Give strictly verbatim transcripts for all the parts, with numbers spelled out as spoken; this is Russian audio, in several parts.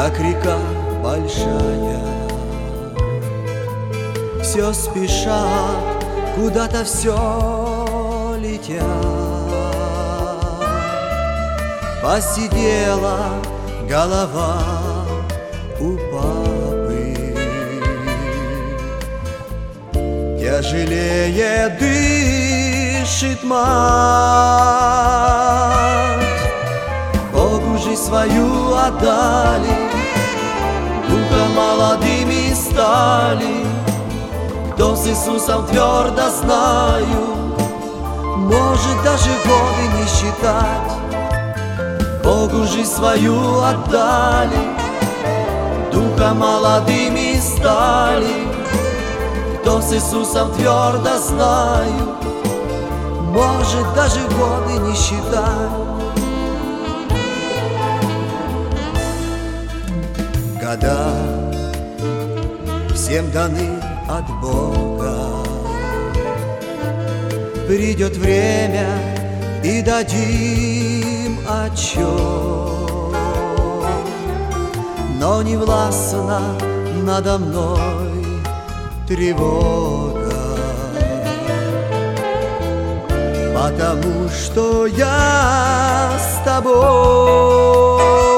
как река большая. Все спешат, куда-то все летят. Посидела голова у папы, тяжелее дышит мать. Богу жизнь свою отдали, духа молодыми стали. Кто с Иисусом твердо знаю, может даже годы не считать. Богу жизнь свою отдали, духа молодыми стали. Кто с Иисусом твердо знаю, может даже годы не считать. Года всем даны от Бога. Придет время и дадим отчет, но не властна надо мной тревога, потому что я с тобой.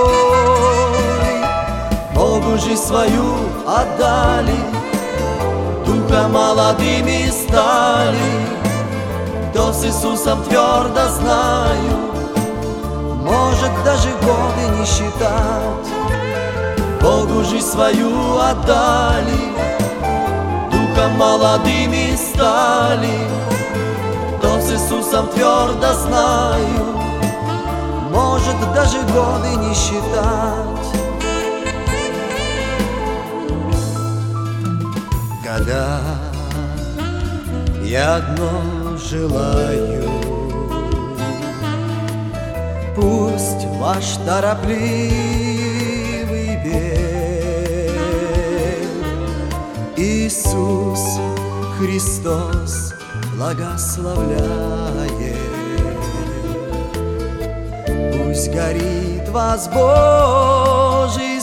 Богу жизнь свою отдали, духа молодыми стали. Кто с Иисусом твердо знаю, может даже годы не считать. Богу жизнь свою отдали, духом молодыми стали. Кто с Иисусом твердо знаю, может даже годы не считать. Года я одно желаю: пусть ваш торопливый бег Иисус Христос благословляет. Пусть горит вас Божий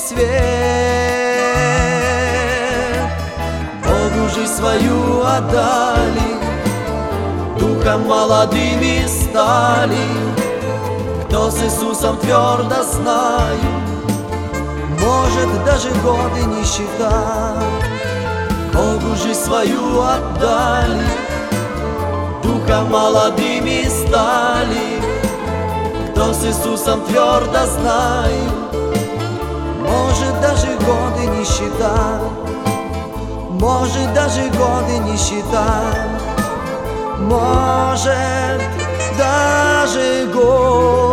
свет. Богу жизнь свою отдали, духом молодыми стали. Кто с Иисусом твердо знаю, может даже годы не считать. Богу жизнь свою отдали, духом молодыми стали. Кто с Иисусом твердо знаю, может даже годы не считать. Может даже годы не считать. Может даже годы